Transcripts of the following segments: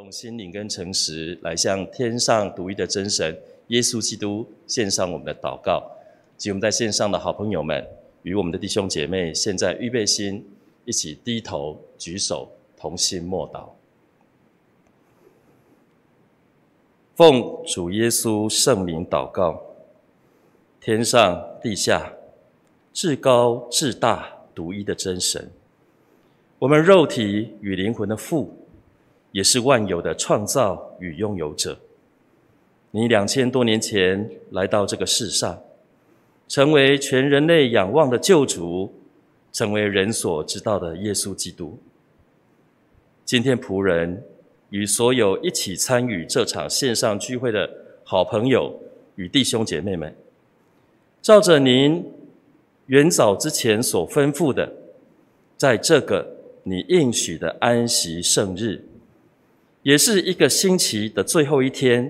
用心灵跟诚实来向天上独一的真神耶稣基督献上我们的祷告。及我们在线上的好朋友们与我们的弟兄姐妹，现在预备心，一起低头举手，同心默祷。奉主耶稣圣名祷告。天上地下至高至大独一的真神，我们肉体与灵魂的父，也是万有的创造与拥有者。你2000多年前来到这个世上，成为全人类仰望的救主，成为人所知道的耶稣基督。今天仆人与所有一起参与这场线上聚会的好朋友与弟兄姐妹们，照着您远早之前所吩咐的，在这个你应许的安息圣日，也是一个星期的最后一天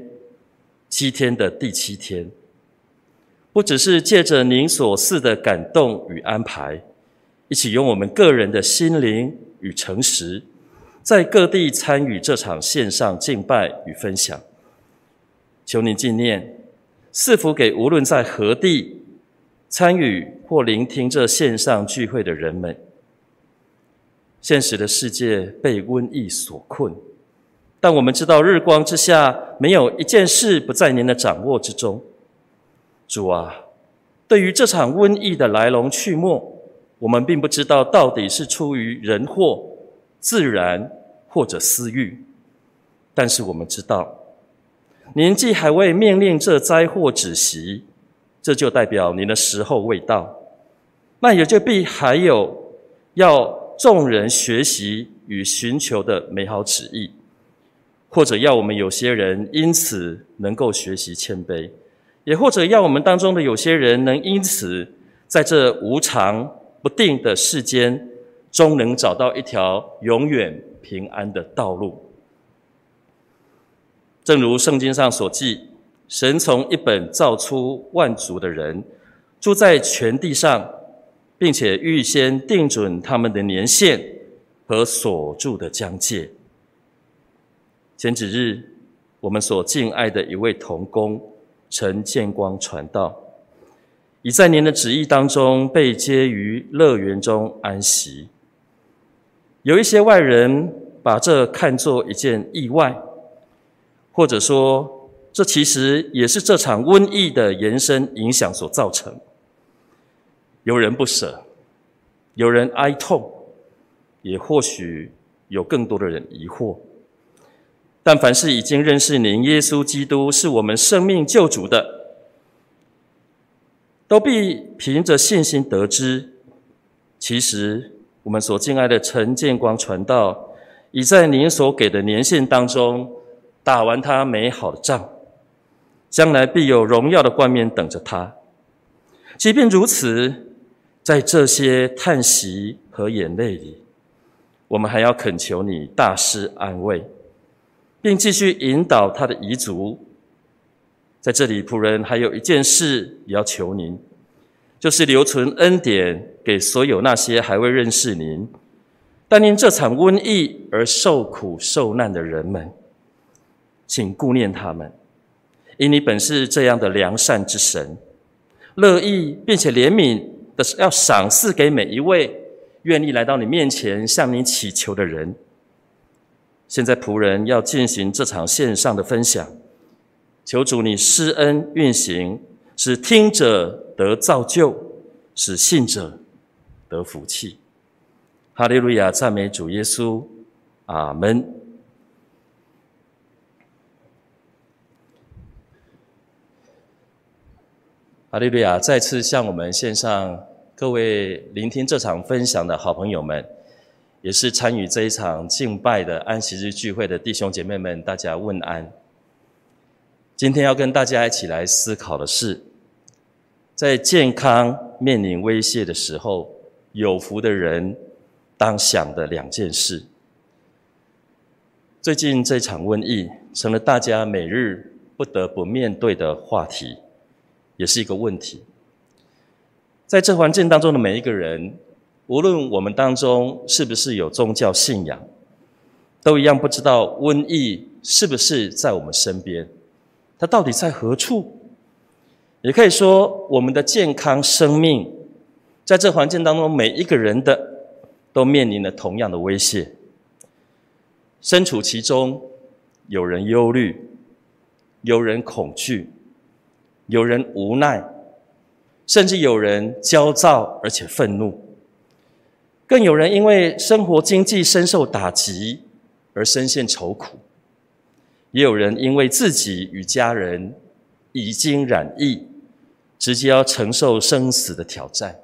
，7天的第7天，不只是借着您所赐的感动与安排，一起用我们个人的心灵与诚实，在各地参与这场线上敬拜与分享。求您纪念，赐福给无论在何地参与或聆听这线上聚会的人们。现实的世界被瘟疫所困，但我们知道日光之下没有一件事不在您的掌握之中。主啊，对于这场瘟疫的来龙去脉，我们并不知道到底是出于人祸、自然或者私欲，但是我们知道，您既还未命令这灾祸止息，这就代表您的时候未到，那也就必还有要众人学习与寻求的美好旨意，或者要我们有些人因此能够学习谦卑，也或者要我们当中的有些人能因此在这无常不定的世间终能找到一条永远平安的道路。正如圣经上所记，神从一本造出万族的人，住在全地上，并且预先定准他们的年限和所住的疆界。前几日，我们所敬爱的一位同工陈建光传道，已在您的旨意当中被接于乐园中安息。有一些外人把这看作一件意外，或者说这其实也是这场瘟疫的延伸影响所造成。有人不舍，有人哀痛，也或许有更多的人疑惑。但凡是已经认识您耶稣基督是我们生命救主的，都必凭着信心得知，其实我们所敬爱的陈建光传道，已在您所给的年限当中打完他美好的仗，将来必有荣耀的冠冕等着他。即便如此，在这些叹息和眼泪里，我们还要恳求你大施安慰，并继续引导他的遗族。在这里，仆人还有一件事也要求您，就是留存恩典给所有那些还未认识您，但因这场瘟疫而受苦受难的人们。请顾念他们，因你本是这样的良善之神，乐意并且怜悯的要赏赐给每一位愿意来到你面前向你祈求的人。现在仆人要进行这场线上的分享，求主你施恩运行，使听者得造就，使信者得福气。哈利路亚，赞美主耶稣，阿们。哈利路亚！再次向我们线上各位聆听这场分享的好朋友们，也是参与这一场敬拜的安息日聚会的弟兄姐妹们，大家问安。今天要跟大家一起来思考的是，在健康面临威胁的时候，有福的人当想的2件事。最近这场瘟疫成了大家每日不得不面对的话题，也是一个问题。在这环境当中的每一个人，无论我们当中是不是有宗教信仰，都一样不知道瘟疫是不是在我们身边？它到底在何处？也可以说，我们的健康生命，在这环境当中，每一个人都面临了同样的威胁。身处其中，有人忧虑，有人恐惧，有人无奈，甚至有人焦躁而且愤怒，更有人因为生活经济深受打击而深陷愁苦，也有人因为自己与家人已经染疫，直接要承受生死的挑战。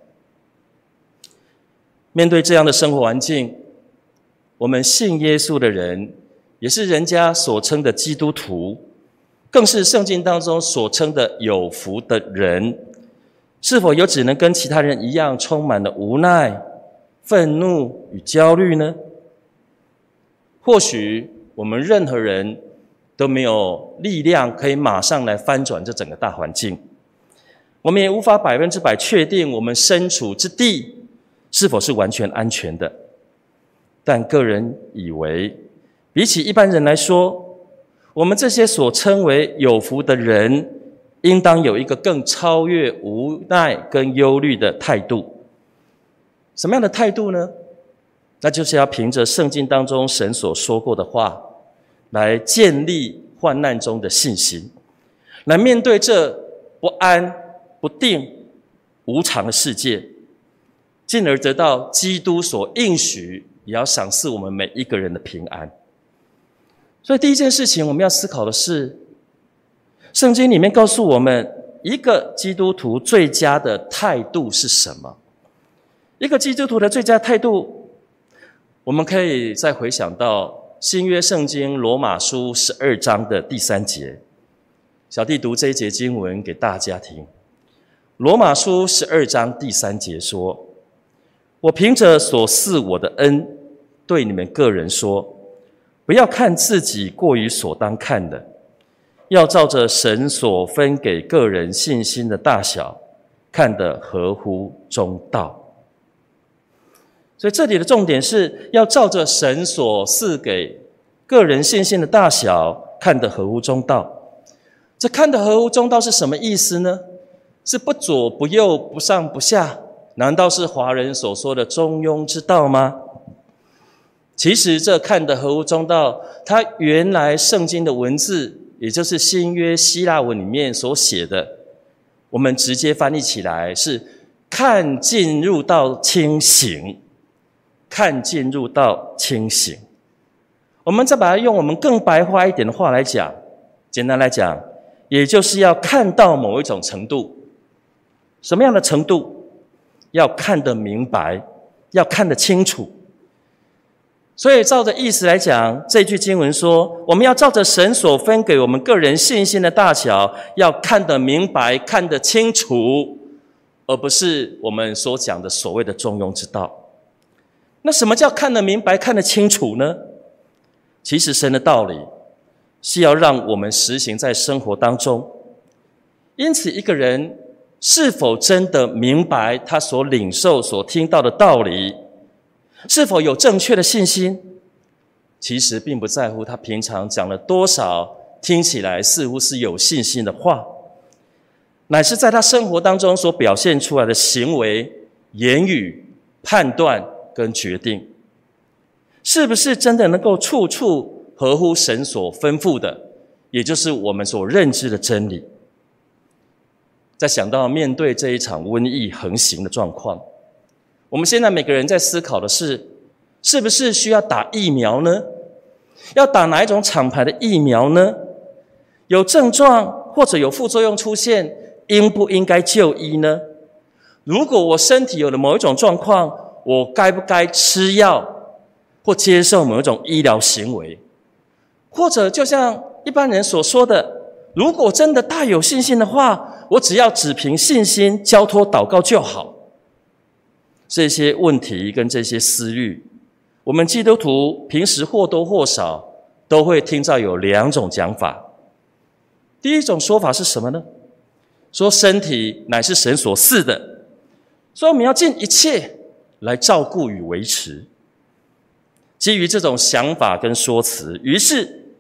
面对这样的生活环境，我们信耶稣的人，也是人家所称的基督徒，更是圣经当中所称的有福的人，是否有只能跟其他人一样充满了无奈、愤怒与焦虑呢？或许我们任何人都没有力量可以马上来翻转这整个大环境，我们也无法100%确定我们身处之地是否是完全安全的。但个人以为，比起一般人来说，我们这些所称为有福的人，应当有一个更超越无奈跟忧虑的态度。什么样的态度呢？那就是要凭着圣经当中神所说过的话，来建立患难中的信心，来面对这不安、不定、无常的世界，进而得到基督所应许，也要赏赐我们每一个人的平安。所以第一件事情我们要思考的是，圣经里面告诉我们一个基督徒最佳的态度是什么？一个基督徒的最佳态度，我们可以再回想到新约圣经罗马书12章的第3节。小弟读这一节经文给大家听。罗马书12章第3节说：我凭着所赐我的恩，对你们个人说，不要看自己过于所当看的，要照着神所分给个人信心的大小，看得合乎中道。所以这里的重点是要照着神所赐给个人信心的大小，看得合乎中道。这看得合乎中道是什么意思呢？是不左不右，不上不下，难道是华人所说的中庸之道吗？其实这看得合乎中道，它原来圣经的文字，也就是新约希腊文里面所写的，我们直接翻译起来是看进入到清醒，看进入到清醒。我们再把它用我们更白话一点的话来讲，简单来讲，也就是要看到某一种程度。什么样的程度？要看得明白，要看得清楚。所以照着意思来讲，这句经文说，我们要照着神所分给我们个人信心的大小，要看得明白，看得清楚，而不是我们所讲的所谓的中庸之道。那什么叫看得明白，看得清楚呢？其实神的道理是要让我们实行在生活当中。因此一个人是否真的明白他所领受所听到的道理，是否有正确的信心，其实并不在乎他平常讲了多少听起来似乎是有信心的话，乃是在他生活当中所表现出来的行为、言语、判断跟决定，是不是真的能够处处合乎神所吩咐的，也就是我们所认知的真理。在想到面对这一场瘟疫横行的状况，我们现在每个人在思考的是，是不是需要打疫苗呢？要打哪一种厂牌的疫苗呢？有症状或者有副作用出现，应不应该就医呢？如果我身体有了某一种状况，我该不该吃药或接受某一种医疗行为？或者就像一般人所说的，如果真的大有信心的话，我只要只凭信心交托祷告就好。这些问题跟这些思虑，我们基督徒平时或多或少都会听到有2种讲法。第一种说法是什么呢？说身体乃是神所赐的，所以我们要尽一切来照顾与维持。基于这种想法跟说辞，于是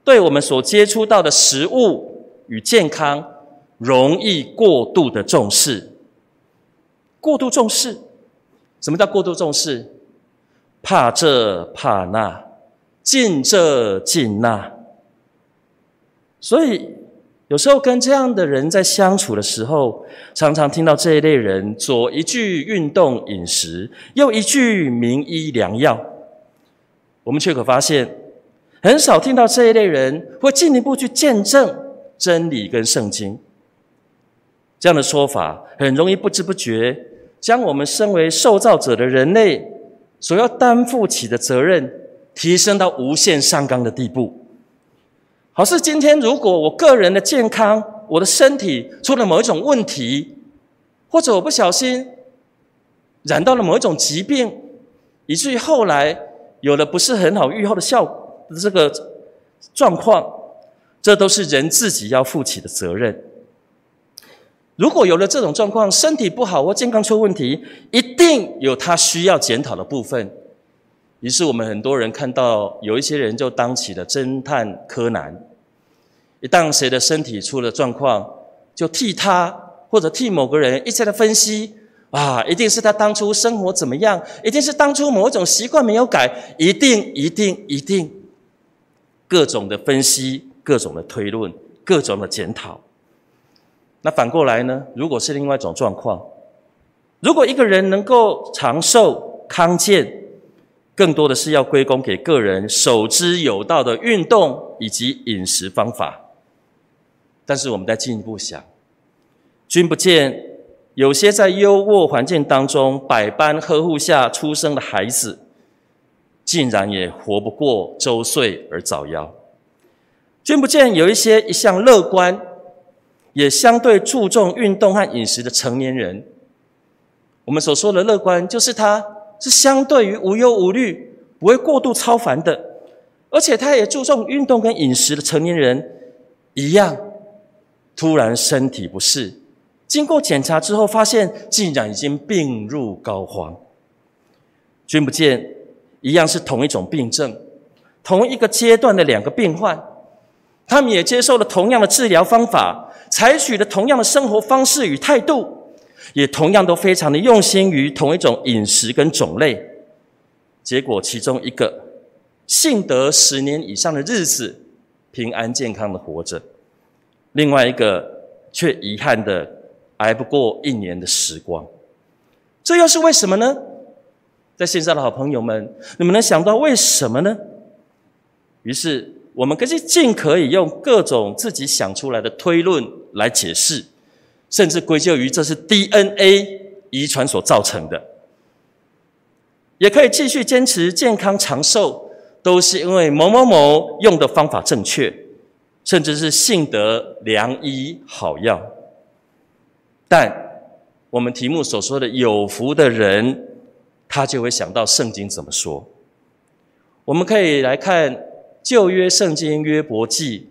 对我们所接触到的食物与健康容易过度的重视。过度重视，什么叫过度重视？怕这怕那，禁这禁那。所以有时候跟这样的人在相处的时候，常常听到这一类人左一句运动饮食，右一句名医良药，我们却可发现很少听到这一类人会进一步去见证真理跟圣经。这样的说法很容易不知不觉将我们身为受造者的人类所要担负起的责任提升到无限上纲的地步。好似今天如果我个人的健康，我的身体出了某一种问题，或者我不小心染到了某一种疾病，以至于后来有了不是很好预后的这个状况，这都是人自己要负起的责任。如果有了这种状况，身体不好或健康出问题，一定有他需要检讨的部分。于是我们很多人看到有一些人就当起了侦探柯南，一旦谁的身体出了状况，就替他或者替某个人一再的分析，一定是他当初生活怎么样，一定是当初某一种习惯没有改，一定各种的分析，各种的推论，各种的检讨。那反过来呢？如果是另外一种状况，如果一个人能够长寿康健，更多的是要归功给个人守之有道的运动以及饮食方法。但是我们再进一步想，君不见有些在优渥环境当中百般呵护下出生的孩子，竟然也活不过周岁而早夭。君不见有一些一向乐观也相对注重运动和饮食的成年人，我们所说的乐观，就是他是相对于无忧无虑，不会过度超凡的，而且他也注重运动跟饮食的成年人一样，突然身体不适，经过检查之后发现竟然已经病入膏肓。君不见一样是同一种病症，同一个阶段的两个病患，他们也接受了同样的治疗方法，采取了同样的生活方式与态度，也同样都非常的用心于同一种饮食跟种类。结果其中一个幸得10年以上的日子，平安健康的活着，另外一个却遗憾的挨不过1年的时光。这又是为什么呢？在线上的好朋友们，你们能想到为什么呢？于是我们尽可以用各种自己想出来的推论来解释，甚至归咎于这是 DNA 遗传所造成的，也可以继续坚持健康长寿都是因为某某某用的方法正确，甚至是幸得良医好药。但我们题目所说的有福的人，他就会想到圣经怎么说。我们可以来看旧约圣经约伯记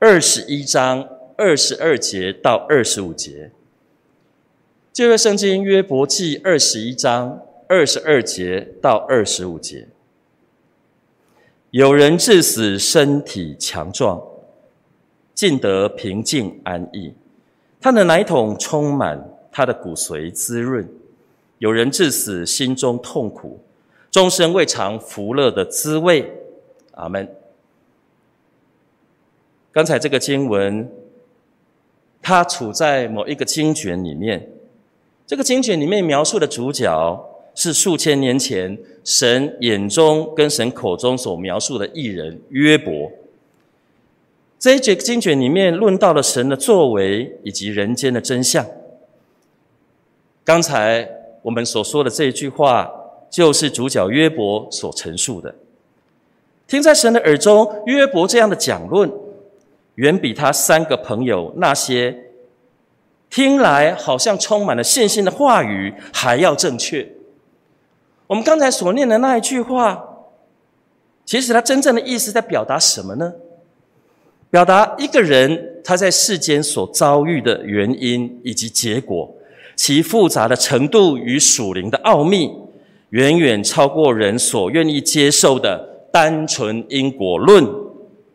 21章22节到25节。旧约圣经约伯记21章22节到25节。有人至死身体强壮，尽得平静安逸，他的奶桶充满，他的骨髓滋润。有人至死心中痛苦，终身未尝福乐的滋味。阿们。刚才这个经文，它处在某一个经卷里面，这个经卷里面描述的主角是数千年前神眼中跟神口中所描述的义人约伯。这一节经卷里面论到了神的作为以及人间的真相。刚才我们所说的这一句话，就是主角约伯所陈述的。听在神的耳中，约伯这样的讲论，远比他3个朋友那些听来好像充满了信心的话语还要正确。我们刚才所念的那一句话，其实它真正的意思在表达什么呢？表达一个人他在世间所遭遇的原因以及结果，其复杂的程度与属灵的奥秘，远远超过人所愿意接受的单纯因果论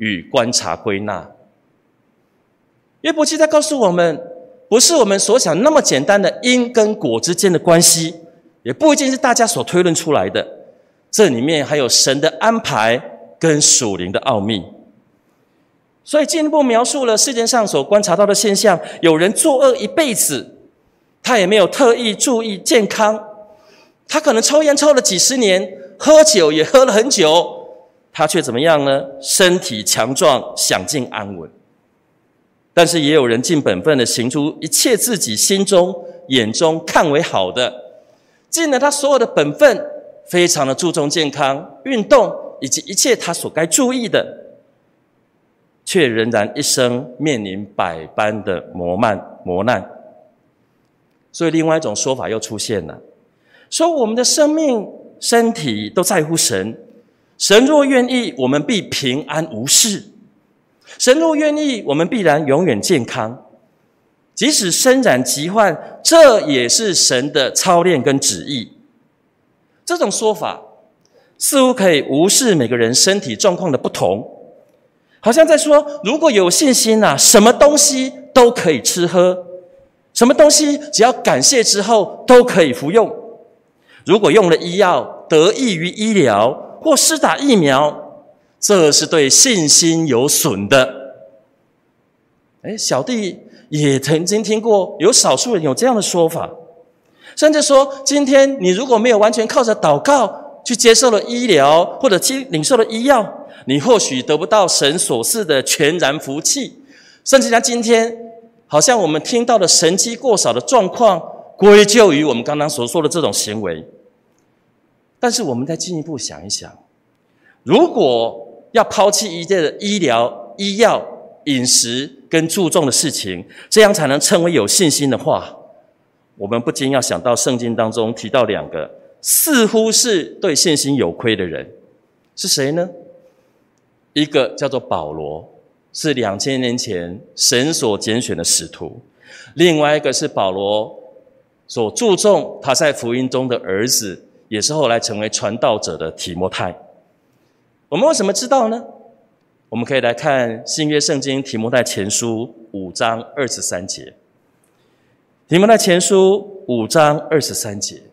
与观察归纳。约伯记在告诉我们，不是我们所想那么简单的因跟果之间的关系，也不一定是大家所推论出来的，这里面还有神的安排跟属灵的奥秘。所以进一步描述了世界上所观察到的现象，有人作恶一辈子，他也没有特意注意健康，他可能抽烟抽了几十年，喝酒也喝了很久，他却怎么样呢？身体强壮，享尽安稳。但是也有人尽本分的行出一切自己心中眼中看为好的，尽了他所有的本分，非常的注重健康、运动以及一切他所该注意的，却仍然一生面临百般的磨难。所以另外一种说法又出现了，说我们的生命身体都在乎神，神若愿意，我们必平安无事，神若愿意，我们必然永远健康，即使身染疾患，这也是神的操练跟旨意。这种说法似乎可以无视每个人身体状况的不同，好像在说，如果有信心啊，什么东西都可以吃喝，什么东西只要感谢之后都可以服用。如果用了医药，得益于医疗或施打疫苗，这是对信心有损的。小弟也曾经听过有少数人有这样的说法，甚至说，今天你如果没有完全靠着祷告去接受了医疗，或者领受了医药，你或许得不到神所赐的全然福气，甚至像今天好像我们听到的神迹过少的状况，归咎于我们刚刚所说的这种行为。但是我们再进一步想一想，如果要抛弃一切的医疗、医药、饮食跟注重的事情，这样才能称为有信心的话，我们不禁要想到圣经当中提到两个似乎是对信心有亏的人，是谁呢？一个叫做保罗，是2000年前神所拣选的使徒；另外一个是保罗所注重他在福音中的儿子，也是后来成为传道者的提摩太。我们为什么知道呢？我们可以来看新约圣经提摩太前书5章23节。提摩太前书5章23节，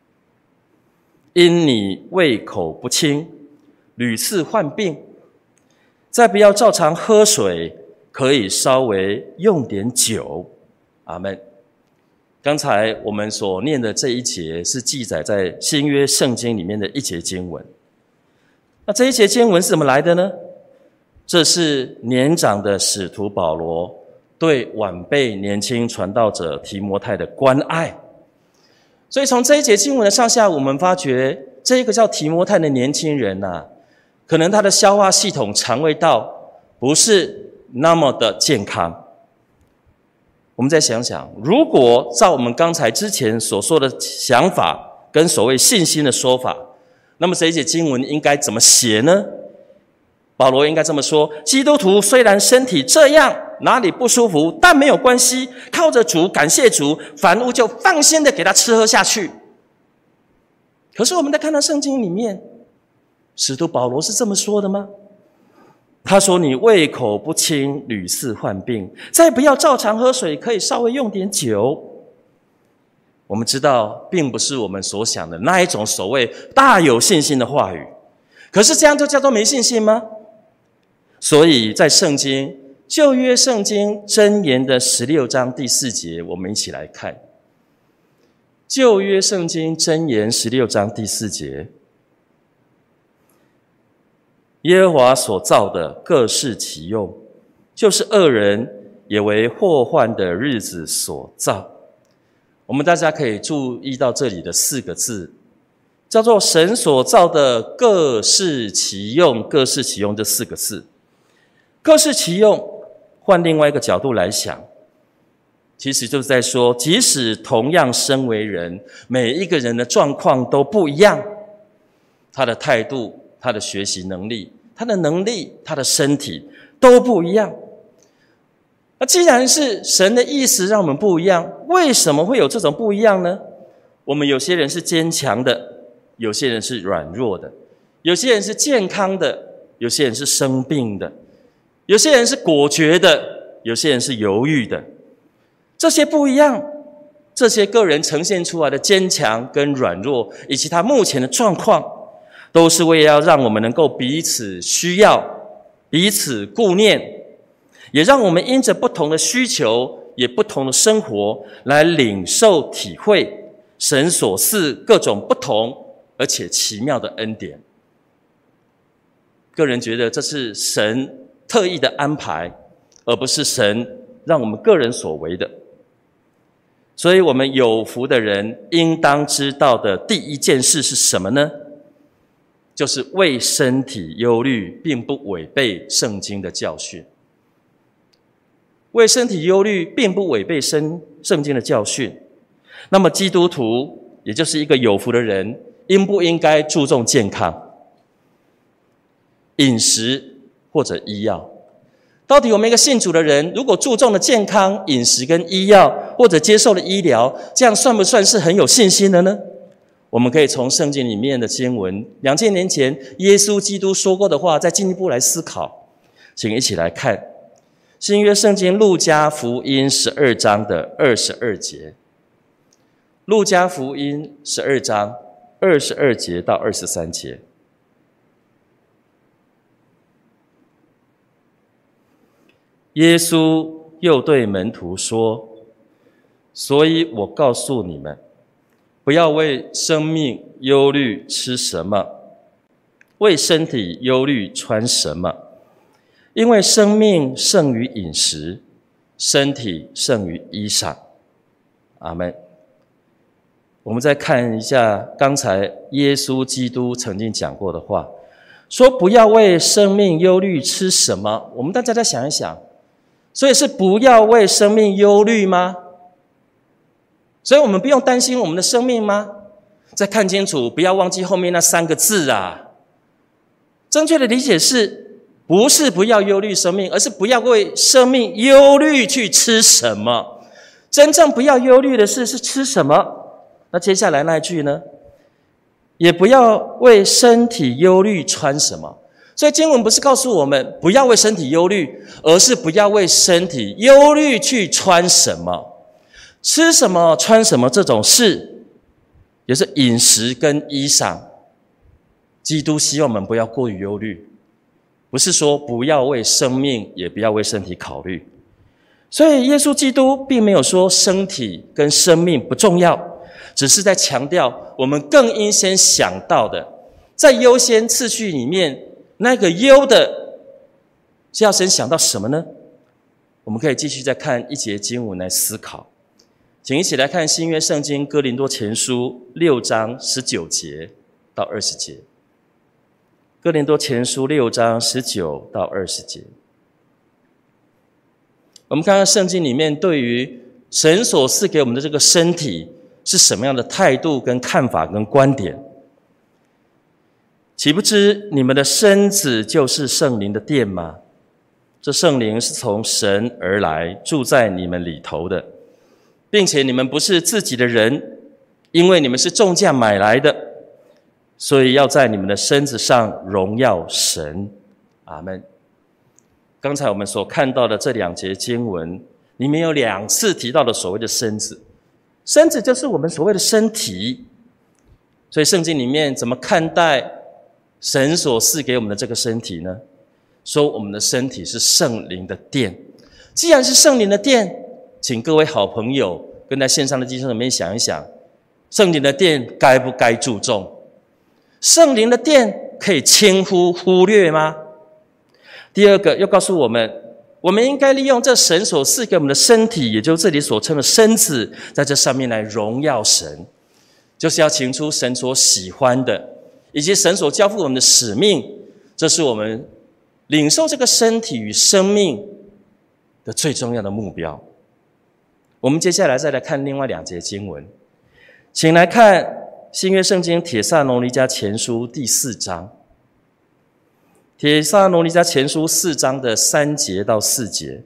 因你胃口不清，屡次患病，再不要照常喝水，可以稍微用点酒。阿们。刚才我们所念的这一节是记载在新约圣经里面的一节经文。那这一节经文是怎么来的呢？这是年长的使徒保罗对晚辈年轻传道者提摩太的关爱。所以从这一节经文的上下，我们发觉这一个叫提摩太的年轻人啊，可能他的消化系统、肠胃道不是那么的健康。我们再想想，如果照我们刚才之前所说的想法跟所谓信心的说法，那么这一节经文应该怎么写呢？保罗应该这么说：基督徒虽然身体这样，哪里不舒服，但没有关系，靠着主，感谢主，凡物就放心的给他吃喝下去。可是我们在看到圣经里面，使徒保罗是这么说的吗？他说，你胃口不清，屡次患病，再不要照常喝水，可以稍微用点酒。我们知道并不是我们所想的那一种所谓大有信心的话语，可是这样就叫做没信心吗？所以在圣经旧约圣经箴言的16章第4节，我们一起来看旧约圣经箴言16章第4节，耶和华所造的各适其用，就是恶人也为祸患的日子所造。我们大家可以注意到这里的4个字，叫做神所造的各适其用，各适其用这4个字。各适其用，换另外一个角度来想，其实就是在说，即使同样身为人，每一个人的状况都不一样，他的态度、他的学习能力、他的能力、他的身体都不一样。那既然是神的意思让我们不一样，为什么会有这种不一样呢？我们有些人是坚强的，有些人是软弱的，有些人是健康的，有些人是生病的， 有些人是果决的，有些人是犹豫的。这些不一样，这些个人呈现出来的坚强跟软弱，以及他目前的状况，都是为了要让我们能够彼此需要，彼此顾念，也让我们因着不同的需求，也不同的生活，来领受体会神所赐各种不同而且奇妙的恩典。个人觉得这是神特意的安排，而不是神让我们个人所为的。所以我们有福的人应当知道的第一件事是什么呢？就是为身体忧虑并不违背圣经的教训。为身体忧虑并不违背圣经的教训。那么基督徒也就是一个有福的人，应不应该注重健康、饮食或者医药？到底我们一个信主的人，如果注重了健康、饮食跟医药，或者接受了医疗，这样算不算是很有信心的呢？我们可以从圣经里面的经文，2000年前耶稣基督说过的话，再进一步来思考。请一起来看新约圣经路加福音12章的22节。路加福音12章22节到23节。耶稣又对门徒说：所以我告诉你们，不要为生命忧虑吃什么，为身体忧虑穿什么，因为生命胜于饮食，身体胜于衣裳。阿们。我们再看一下刚才耶稣基督曾经讲过的话，说不要为生命忧虑吃什么。我们大家再想一想，所以是不要为生命忧虑吗？所以我们不用担心我们的生命吗？再看清楚，不要忘记后面那3个字啊。正确的理解是，不是不要忧虑生命，而是不要为生命忧虑去吃什么。真正不要忧虑的是吃什么。那接下来那一句呢？也不要为身体忧虑穿什么。所以经文不是告诉我们不要为身体忧虑，而是不要为身体忧虑去穿什么。吃什么穿什么这种事，也是饮食跟衣裳，基督希望我们不要过于忧虑，不是说不要为生命，也不要为身体考虑。所以耶稣基督并没有说身体跟生命不重要，只是在强调我们更应先想到的，在优先次序里面，那个优的是要先想到什么呢？我们可以继续再看一节经文来思考。请一起来看新约圣经哥林多前书6章19节到20节。哥林多前书6章19到20节。我们看看圣经里面对于神所赐给我们的这个身体是什么样的态度跟看法跟观点。岂不知你们的身子就是圣灵的殿吗？这圣灵是从神而来，住在你们里头的，并且你们不是自己的人，因为你们是重价买来的，所以要在你们的身子上荣耀神。阿们。刚才我们所看到的这2节经文里面有2次提到的所谓的身子，身子就是我们所谓的身体。所以圣经里面怎么看待神所赐给我们的这个身体呢？说我们的身体是圣灵的殿。既然是圣灵的殿，请各位好朋友跟在线上的弟兄姊妹想一想，圣灵的殿该不该注重？圣灵的殿可以轻忽略吗？第二个又告诉我们，我们应该利用这神所赐给我们的身体，也就是这里所称的身子，在这上面来荣耀神，就是要行出神所喜欢的，以及神所交付我们的使命。这是我们领受这个身体与生命的最重要的目标。我们接下来再来看另外2节经文，请来看新约圣经帖撒罗尼迦前书第4章。帖撒罗尼迦前书4章的3节到4节。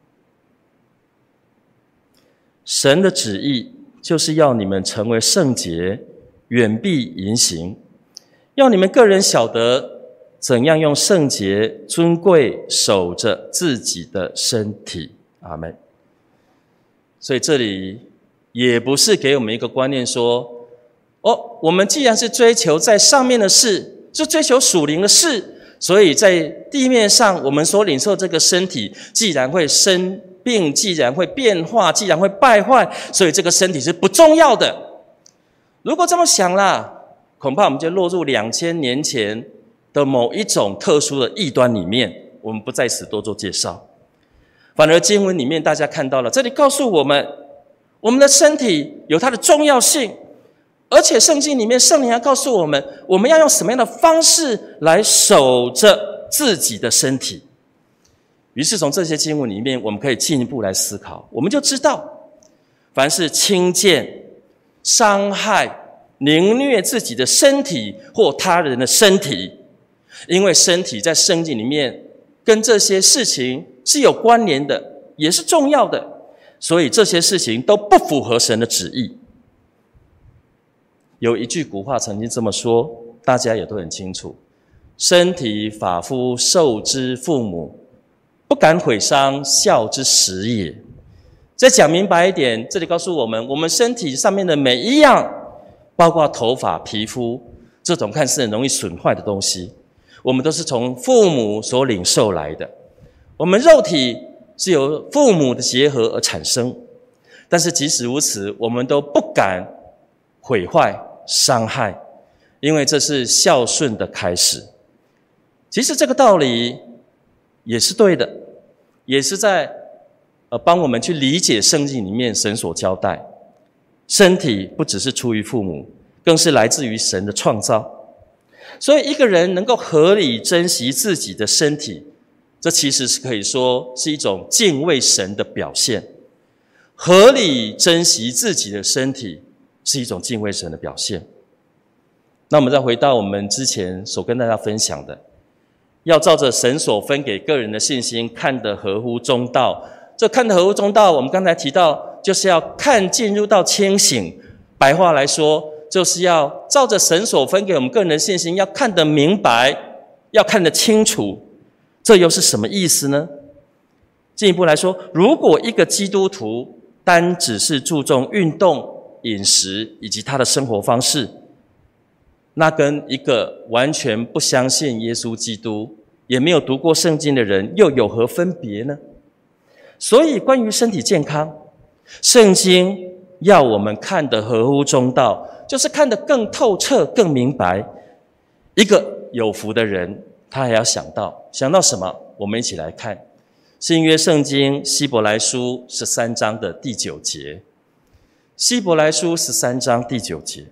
神的旨意就是要你们成为圣洁，远避淫行，要你们个人晓得怎样用圣洁尊贵守着自己的身体。阿们。所以这里也不是给我们一个观念说，我们既然是追求在上面的事，是追求属灵的事，所以在地面上我们所领受这个身体既然会生病，既然会变化，既然会败坏，所以这个身体是不重要的。如果这么想啦，恐怕我们就落入2000年前的某一种特殊的异端里面，我们不在此多做介绍。反而经文里面大家看到了，这里告诉我们，我们的身体有它的重要性，而且圣经里面圣灵要告诉我们，我们要用什么样的方式来守着自己的身体。于是从这些经文里面，我们可以进一步来思考，我们就知道，凡是轻贱、伤害、凌虐自己的身体或他人的身体，因为身体在圣经里面跟这些事情是有关联的，也是重要的，所以这些事情都不符合神的旨意。有一句古话曾经这么说，大家也都很清楚，身体发肤受之父母，不敢毁伤孝之始也。再讲明白一点，这里告诉我们，我们身体上面的每一样，包括头发、皮肤，这种看似很容易损坏的东西，我们都是从父母所领受来的。我们肉体是由父母的结合而产生，但是即使如此，我们都不敢毁坏、伤害，因为这是孝顺的开始。其实这个道理也是对的，也是在帮我们去理解圣经里面神所交代，身体不只是出于父母，更是来自于神的创造。所以一个人能够合理珍惜自己的身体，这其实是可以说是一种敬畏神的表现。合理珍惜自己的身体是一种敬畏神的表现。那我们再回到我们之前所跟大家分享的，要照着神所分给个人的信心，看得合乎中道。这看得合乎中道，我们刚才提到，就是要看进入到清醒。白话来说，就是要照着神所分给我们个人的信心，要看得明白，要看得清楚。这又是什么意思呢？进一步来说，如果一个基督徒单只是注重运动、饮食以及他的生活方式，那跟一个完全不相信耶稣基督，也没有读过圣经的人又有何分别呢？所以关于身体健康，圣经要我们看得合乎中道，就是看得更透彻、更明白。一个有福的人，他还要想到什么？我们一起来看新约圣经希伯来书13章的第9节。希伯来书13章第9节，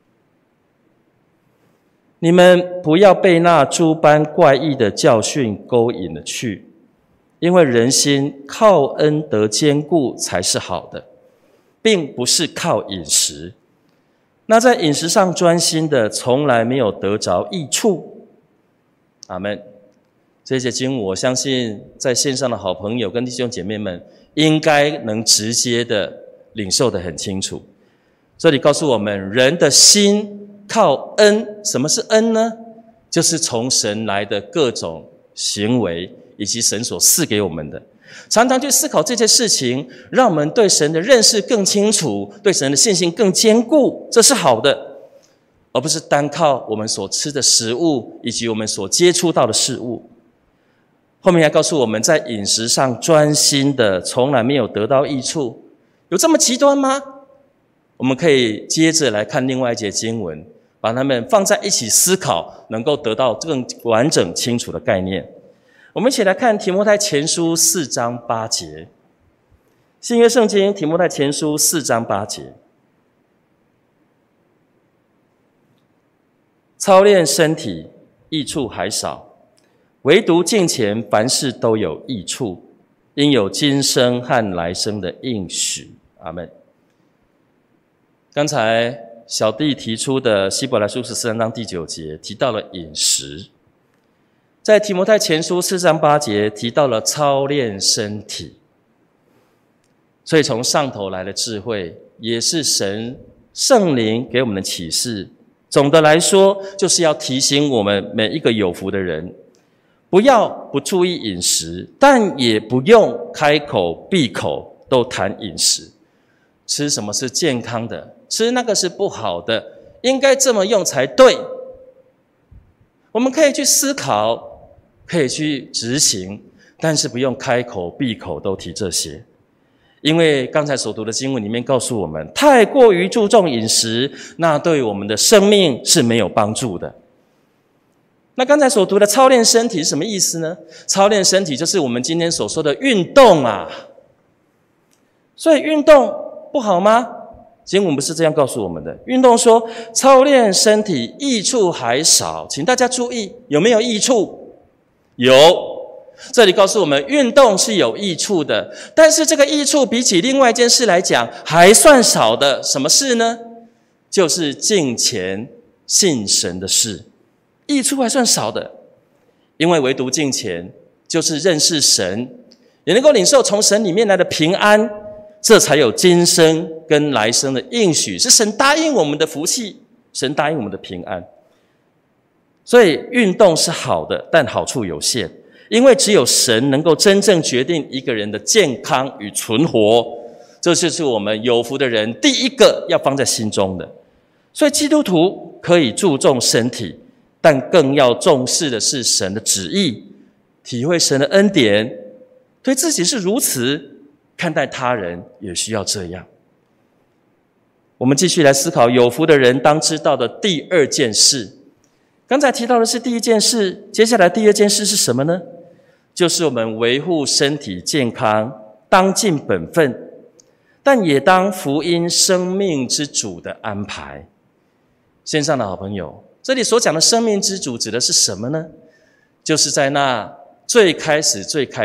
你们不要被那诸般怪异的教训勾引了去，因为人心靠恩得坚固才是好的，并不是靠饮食。那在饮食上专心的，从来没有得着益处。阿们。这些经文，我相信在线上的好朋友跟弟兄姐妹们，应该能直接的领受得很清楚。这里告诉我们，人的心靠恩。什么是恩呢？就是从神来的各种行为，以及神所赐给我们的。常常去思考这些事情，让我们对神的认识更清楚，对神的信心更坚固，这是好的，而不是单靠我们所吃的食物，以及我们所接触到的事物。后面还告诉我们，在饮食上专心的，从来没有得到益处。有这么极端吗？我们可以接着来看另外一节经文，把它们放在一起思考，能够得到更完整清楚的概念。我们一起来看提摩太前书4章8节。新约圣经提摩太前书4章8节，操练身体益处还少，唯独敬虔凡事都有益处，因有今生和来生的应许。阿们。刚才小弟提出的希伯来书13章第9节提到了饮食，在提摩太前书4章8节提到了操练身体。所以从上头来的智慧，也是神圣灵给我们的启示， 总的来说，就是要提醒我们每一个有福的人，不要不注意饮食，但也不用开口闭口都谈饮食。吃什么是健康的，吃那个是不好的，应该这么用才对。我们可以去思考，可以去执行，但是不用开口闭口都提这些。因为刚才所读的经文里面告诉我们，太过于注重饮食，那对我们的生命是没有帮助的。那刚才所读的操练身体是什么意思呢？操练身体就是我们今天所说的运动啊。所以运动不好吗？经文不是这样告诉我们的。运动说操练身体益处还少，请大家注意，有没有益处？有。这里告诉我们运动是有益处的，但是这个益处比起另外一件事来讲还算少的。什么事呢？就是敬虔信神的事，益处还算少的。因为唯独敬虔就是认识神，也能够领受从神里面来的平安，这才有今生跟来生的应许，是神答应我们的福气，神答应我们的平安。所以运动是好的，但好处有限，因为只有神能够真正决定一个人的健康与存活，这就是我们有福的人第一个要放在心中的。所以基督徒可以注重身体，但更要重视的是神的旨意，体会神的恩典，对自己是如此，看待他人也需要这样。我们继续来思考有福的人当知道的第二件事。刚才提到的是第一件事，接下来第二件事是什么呢？就是我们维护身体健康，当尽本分，但也当福音生命之主的安排。线上的好朋友，这里所讲的生命之主指的是什么呢？就是在那最开始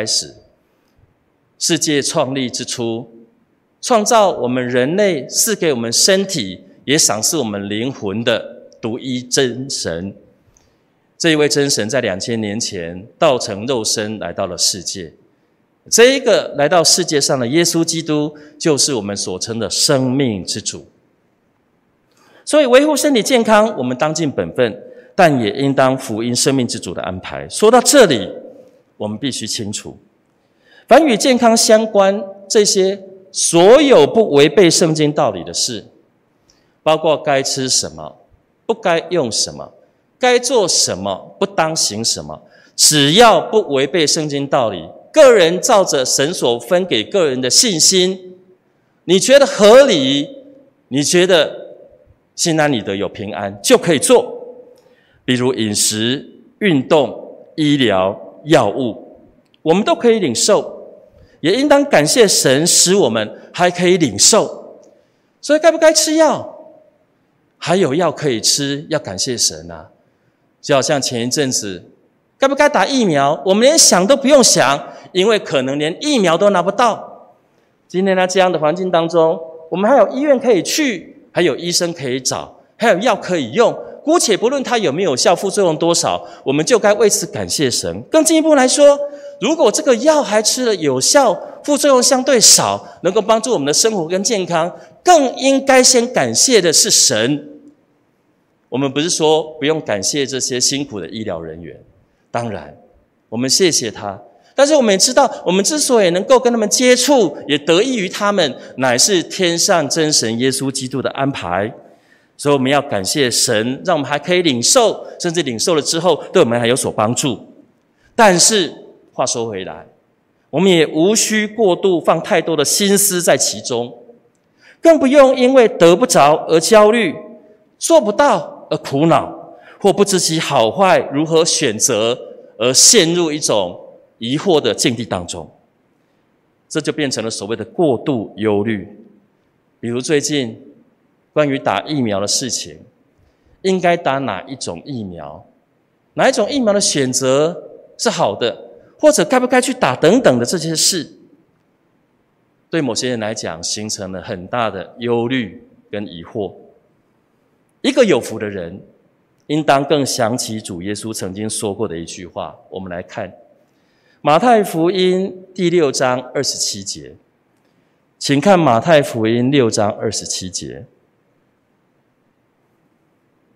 世界创立之初，创造我们人类，赐给我们身体，也赏赐我们灵魂的独一真神。这一位真神在2000年前道成肉身来到了世界，这一个来到世界上的耶稣基督就是我们所称的生命之主。所以维护身体健康，我们当尽本分，但也应当福音生命之主的安排。说到这里，我们必须清楚，凡与健康相关这些所有不违背圣经道理的事，包括该吃什么，不该用什么，该做什么，不当行什么，只要不违背圣经道理，个人照着神所分给个人的信心，你觉得合理，你觉得心安理得有平安，就可以做。比如饮食、运动、医疗、药物，我们都可以领受，也应当感谢神使我们还可以领受。所以该不该吃药？还有药可以吃，要感谢神啊。就好像前一阵子该不该打疫苗，我们连想都不用想，因为可能连疫苗都拿不到。今天在这样的环境当中，我们还有医院可以去，还有医生可以找，还有药可以用，姑且不论它有没有效，副作用多少，我们就该为此感谢神。更进一步来说，如果这个药还吃了有效，副作用相对少，能够帮助我们的生活跟健康，更应该先感谢的是神。我们不是说不用感谢这些辛苦的医疗人员，当然我们谢谢他，但是我们也知道，我们之所以能够跟他们接触，也得益于他们，乃是天上真神耶稣基督的安排。所以我们要感谢神，让我们还可以领受，甚至领受了之后对我们还有所帮助。但是话说回来，我们也无需过度放太多的心思在其中，更不用因为得不着而焦虑，做不到而苦恼，或不知其好坏如何选择而陷入一种疑惑的境地当中。这就变成了所谓的过度忧虑。比如最近关于打疫苗的事情，应该打哪一种疫苗，哪一种疫苗的选择是好的，或者该不该去打等等的这些事，对某些人来讲形成了很大的忧虑跟疑惑。一个有福的人应当更想起主耶稣曾经说过的一句话。我们来看马太福音第6章27节，请看马太福音6章27节。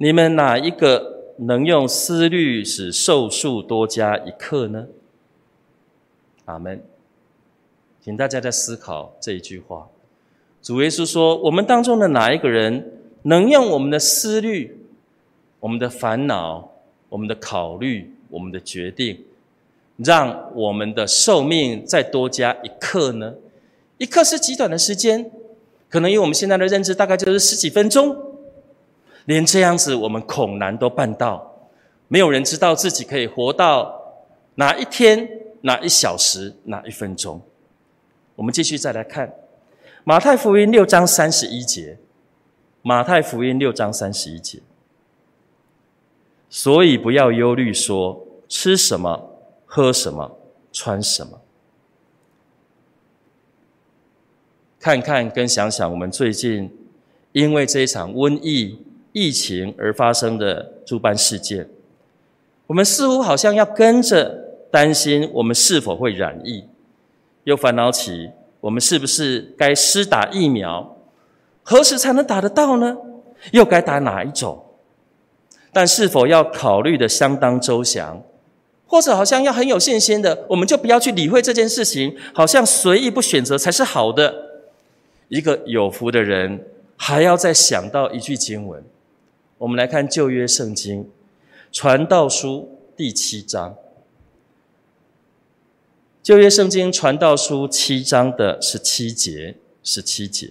你们哪一个能用思虑使寿数多加一刻呢？阿们。请大家在思考这一句话。主耶稣说，我们当中的哪一个人能用我们的思虑、我们的烦恼、我们的考虑、我们的决定，让我们的寿命再多加一刻呢？一刻是极短的时间，可能以我们现在的认知大概就是10几分钟，连这样子我们恐难都办到。没有人知道自己可以活到哪一天、哪一小时、哪一分钟。我们继续再来看马太福音6章31节。马太福音6章31节，所以不要忧虑说吃什么、喝什么、穿什么。看看跟想想我们最近因为这一场瘟疫情而发生的诸般事件，我们似乎好像要跟着担心我们是否会染疫，又烦恼起我们是不是该施打疫苗，何时才能打得到呢？又该打哪一种？但是否要考虑的相当周详，或者好像要很有信心的，我们就不要去理会这件事情，好像随意不选择才是好的。一个有福的人还要再想到一句经文，我们来看旧约圣经传道书第7章。旧约圣经传道书7章的17节，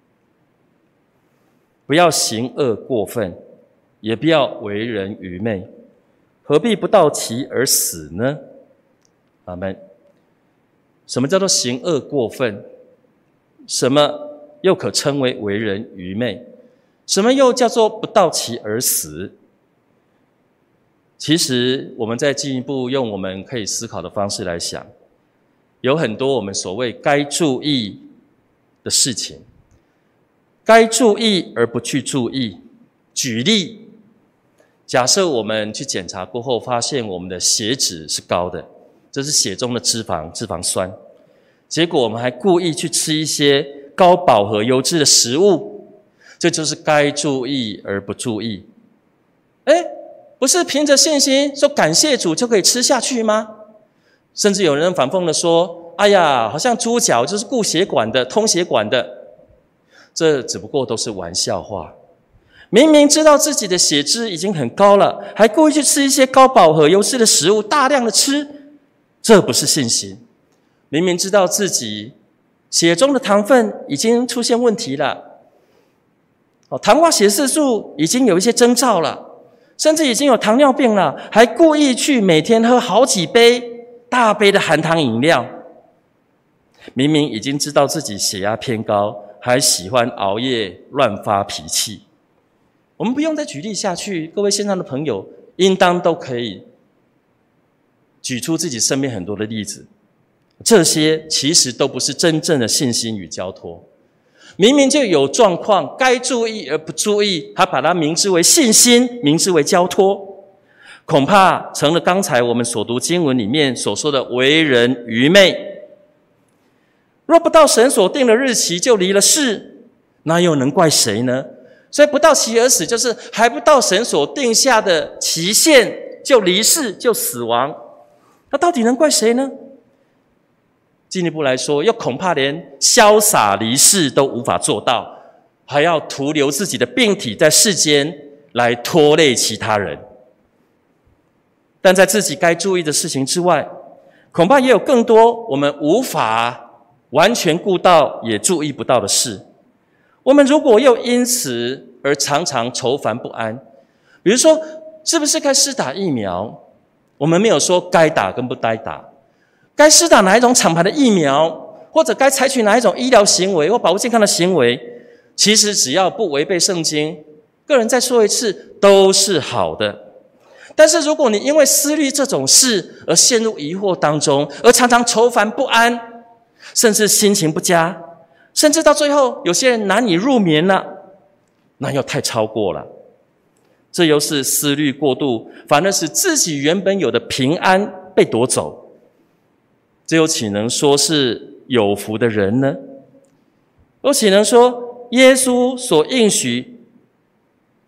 不要行恶过分，也不要为人愚昧，何必不到期而死呢？阿们。什么叫做行恶过分？什么又可称为人愚昧？什么又叫做不到期而死？其实我们再进一步用我们可以思考的方式来想，有很多我们所谓该注意的事情，该注意而不去注意。举例，假设我们去检查过后发现我们的血脂是高的，这是血中的脂肪酸，结果我们还故意去吃一些高饱和油脂的食物，这就是该注意而不注意。不是凭着信心说感谢主就可以吃下去吗？甚至有人反讽的说，哎呀，好像猪脚就是固血管的、通血管的，这只不过都是玩笑话。明明知道自己的血脂已经很高了，还故意去吃一些高饱和油脂的食物，大量的吃，这不是信心。明明知道自己血中的糖分已经出现问题了，糖化血色素已经有一些征兆了，甚至已经有糖尿病了，还故意去每天喝好几杯大杯的含糖饮料。明明已经知道自己血压偏高，还喜欢熬夜乱发脾气。我们不用再举例下去，各位线上的朋友应当都可以举出自己身边很多的例子。这些其实都不是真正的信心与交托。明明就有状况，该注意而不注意，还把它明知为信心，明知为交托，恐怕成了刚才我们所读经文里面所说的为人愚昧。若不到神所定的日期就离了世，那又能怪谁呢？所以不到期而死，就是还不到神所定下的期限就离世就死亡，那到底能怪谁呢？进一步来说，又恐怕连潇洒离世都无法做到，还要徒留自己的病体在世间来拖累其他人。但在自己该注意的事情之外，恐怕也有更多我们无法完全顾到也注意不到的事。我们如果又因此而常常愁烦不安，比如说是不是该施打疫苗，我们没有说该打跟不该打，该施打哪一种厂牌的疫苗，或者该采取哪一种医疗行为或保护健康的行为，其实只要不违背圣经，个人再说一次，都是好的。但是如果你因为思虑这种事而陷入疑惑当中，而常常愁烦不安，甚至心情不佳，甚至到最后有些人难以入眠了，那又太超过了。这又是思虑过度，反而使自己原本有的平安被夺走。这又岂能说是有福的人呢？又岂能说耶稣所应许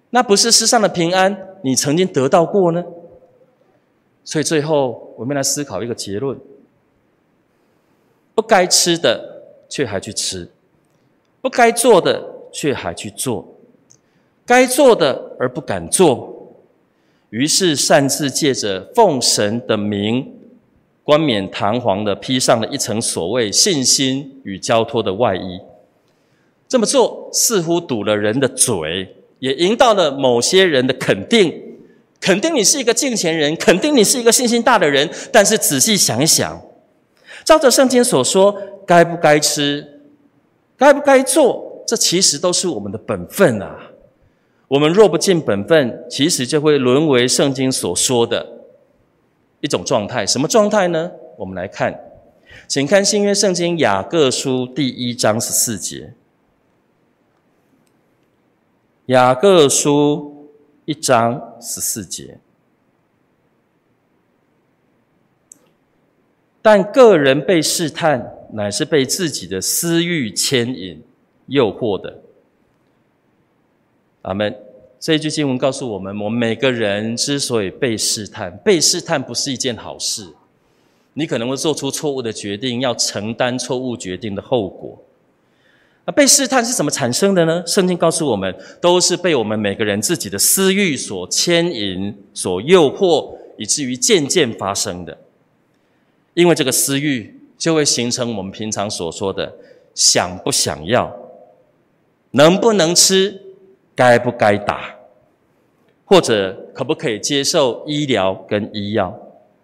那不是世上的平安你曾经得到过呢？所以最后我们来思考一个结论：不该吃的却还去吃，不该做的却还去做，该做的而不敢做，于是擅自借着奉神的名，冠冕堂皇的披上了一层所谓信心与交托的外衣。这么做似乎堵了人的嘴，也赢到了某些人的肯定你是一个敬虔人，肯定你是一个信心大的人。但是仔细想一想，照着圣经所说，该不该吃，该不该做，这其实都是我们的本分啊。我们若不尽本分，其实就会沦为圣经所说的一种状态。什么状态呢？我们来看，请看新约圣经雅各书第1章14节。雅各书1章14节，但个人被试探，乃是被自己的私欲牵引、诱惑的。阿们。这一句经文告诉我们，我们每个人之所以被试探，被试探不是一件好事。你可能会做出错误的决定，要承担错误决定的后果。被试探是怎么产生的呢？圣经告诉我们，都是被我们每个人自己的私欲所牵引、所诱惑，以至于渐渐发生的。因为这个私欲，就会形成我们平常所说的想不想要，能不能吃，该不该打，或者可不可以接受医疗跟医药。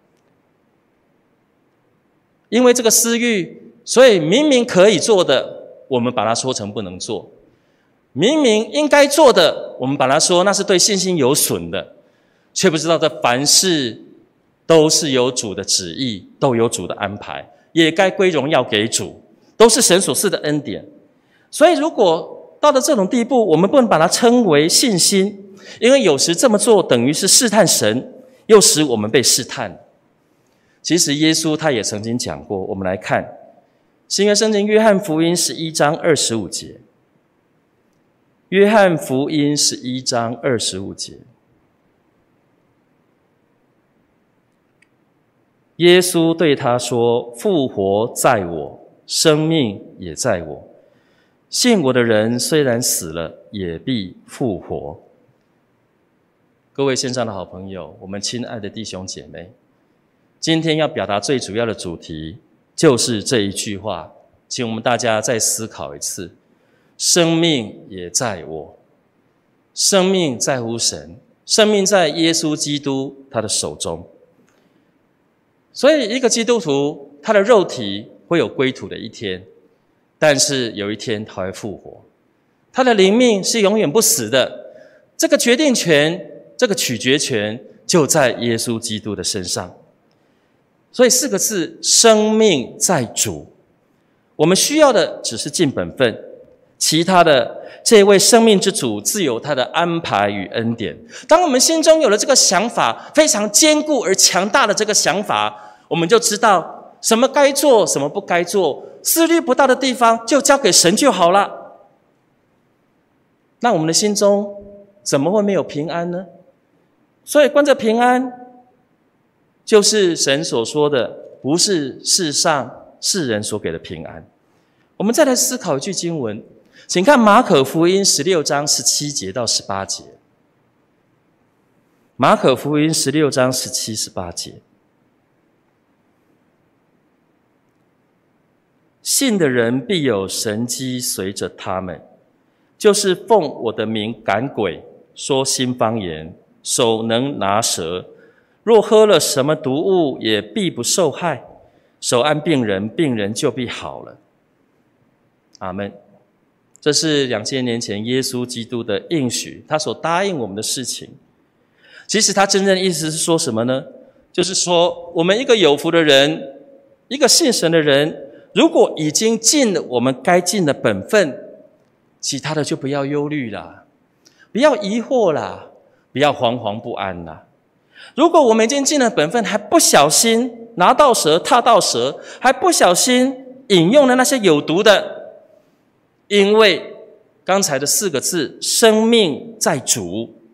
因为这个私欲，所以明明可以做的，我们把它说成不能做；明明应该做的，我们把它说那是对信心有损的，却不知道这凡事都是有主的旨意，都有主的安排，也该归荣耀给主，都是神所赐的恩典。所以如果到了这种地步，我们不能把它称为信心，因为有时这么做等于是试探神，又使我们被试探。其实耶稣他也曾经讲过，我们来看新约圣经约翰福音11章25节。约翰福音11章25节，耶稣对他说：复活在我，生命也在我。信我的人虽然死了，也必复活。各位线上的好朋友，我们亲爱的弟兄姐妹，今天要表达最主要的主题就是这一句话，请我们大家再思考一次：生命也在我。生命在乎神，生命在耶稣基督他的手中。所以一个基督徒，他的肉体会有归土的一天，但是有一天他会复活。他的灵命是永远不死的，这个决定权，这个取决权就在耶稣基督的身上。所以4个字：生命在主。我们需要的只是尽本分，其他的这位生命之主自有他的安排与恩典。当我们心中有了这个想法，非常坚固而强大的这个想法，我们就知道什么该做，什么不该做，思虑不到的地方就交给神就好了。那我们的心中怎么会没有平安呢？所以关着平安，就是神所说的，不是世上世人所给的平安。我们再来思考一句经文，请看马可福音16章17节到18节。马可福音16章17、18节。信的人必有神迹随着他们，就是奉我的名赶鬼，说新方言，手能拿蛇，若喝了什么毒物，也必不受害。手按病人，病人就必好了。阿们。这是2000年前耶稣基督的应许，他所答应我们的事情。其实他真正的意思是说什么呢？就是说，我们一个有福的人，一个信神的人，如果已经尽了我们该尽的本分，其他的就不要忧虑啦，不要疑惑啦，不要惶惶不安啦。如果我们已经尽了本分，还不小心拿到蛇、踏到蛇，还不小心饮用了那些有毒的，因为刚才的4个字，生命在主，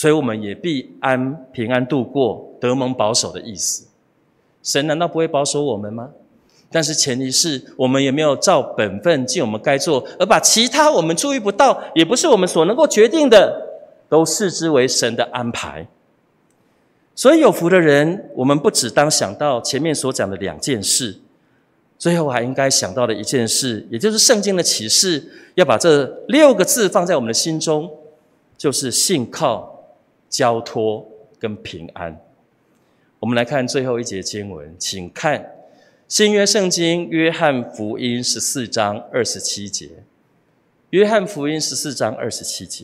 所以我们也必平安度过，得蒙保守的意思。神难道不会保守我们吗？但是前提是我们也没有照本分尽我们该做，而把其他我们注意不到，也不是我们所能够决定的，都视之为神的安排。所以有福的人，我们不只当想到前面所讲的2件事，最后还应该想到的一件事，也就是圣经的启示，要把这6个字放在我们的心中，就是信靠、交托跟平安。我们来看最后一节经文，请看新约圣经约翰福音14章27节。约翰福音14章27节。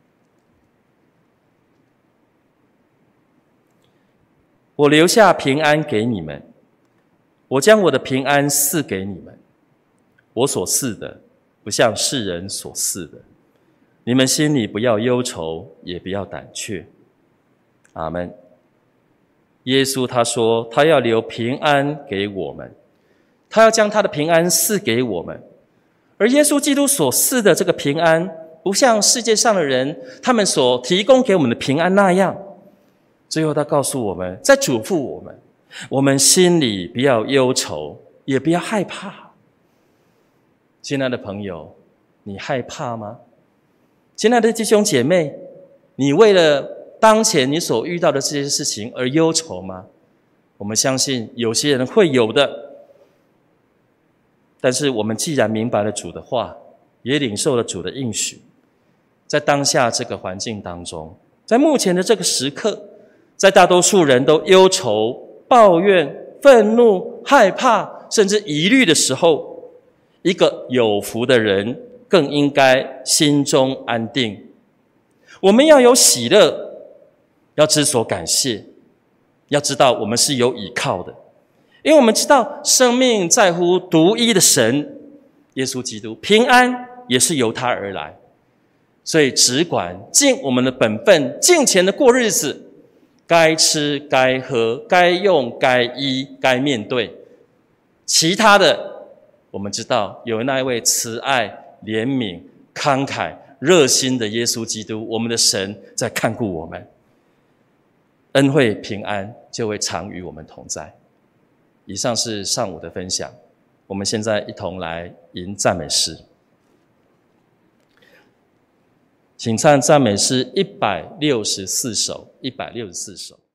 我留下平安给你们，我将我的平安赐给你们。我所赐的，不像世人所赐的。你们心里不要忧愁，也不要胆怯。阿们。耶稣他说，他要留平安给我们，他要将他的平安赐给我们。而耶稣基督所赐的这个平安，不像世界上的人他们所提供给我们的平安那样。最后他告诉我们，在嘱咐我们，我们心里不要忧愁，也不要害怕。亲爱的朋友，你害怕吗？亲爱的弟兄姐妹，你为了当前你所遇到的这些事情而忧愁吗？我们相信有些人会有的。但是我们既然明白了主的话，也领受了主的应许，在当下这个环境当中，在目前的这个时刻，在大多数人都忧愁、抱怨、愤怒、害怕甚至疑虑的时候，一个有福的人更应该心中安定。我们要有喜乐，要知所感谢，要知道我们是有倚靠的，因为我们知道生命在乎独一的神耶稣基督，平安也是由他而来。所以只管尽我们的本分，尽前的过日子，该吃该喝该用该衣该面对，其他的我们知道有那一位慈爱怜悯慷慨热心的耶稣基督，我们的神在看顾我们，恩惠平安就会常与我们同在。以上是上午的分享，我们现在一同来吟赞美诗。请唱赞美诗164首，164首。